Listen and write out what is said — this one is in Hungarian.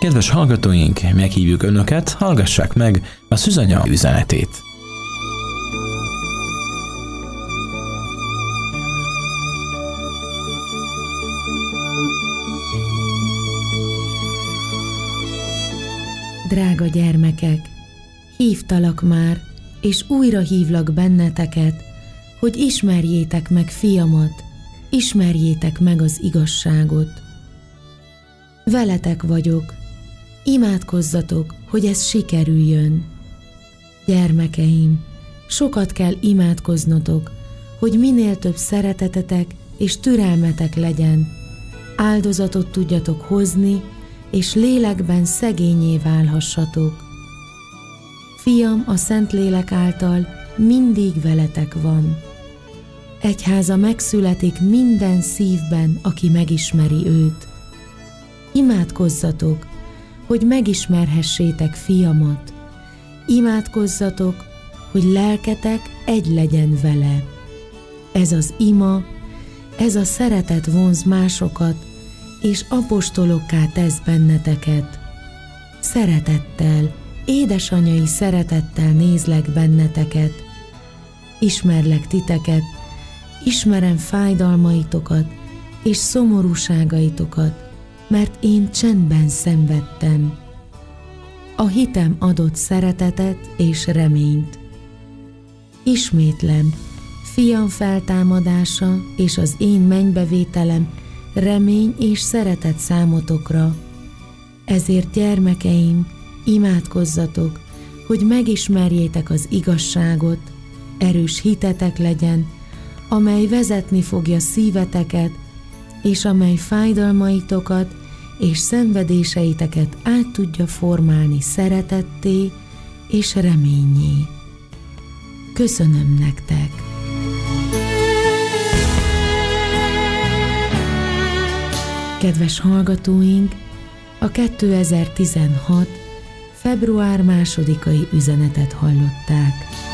Kedves hallgatóink, meghívjuk Önöket, hallgassák meg a Szűzanya üzenetét. Drága gyermekek, hívtalak már, és újra hívlak benneteket, hogy ismerjétek meg fiamat, ismerjétek meg az igazságot. Veletek vagyok, imádkozzatok, hogy ez sikerüljön. Gyermekeim, sokat kell imádkoznotok, hogy minél több szeretetetek és türelmetek legyen, áldozatot tudjatok hozni, és lélekben szegényé válhassatok. Fiam a Szentlélek által mindig veletek van. Egyháza megszületik minden szívben, aki megismeri őt. Imádkozzatok, hogy megismerhessétek fiamat. Imádkozzatok, hogy lelketek egy legyen vele. Ez az ima, ez a szeretet vonz másokat, és apostolokká tesz benneteket. Szeretettel, édesanyai szeretettel nézlek benneteket. Ismerlek titeket, ismerem fájdalmaitokat és szomorúságaitokat, mert én csendben szenvedtem. A hitem adott szeretetet és reményt. Ismétlem, fiam feltámadása és az én mennybevételem remény és szeretet számotokra. Ezért, gyermekeim, imádkozzatok, hogy megismerjétek az igazságot, erős hitetek legyen, amely vezetni fogja szíveteket, és amely fájdalmaitokat és szenvedéseiteket át tudja formálni szeretetté és reményé. Köszönöm nektek! Kedves hallgatóink, a 2016. február 2-ai üzenetet hallották.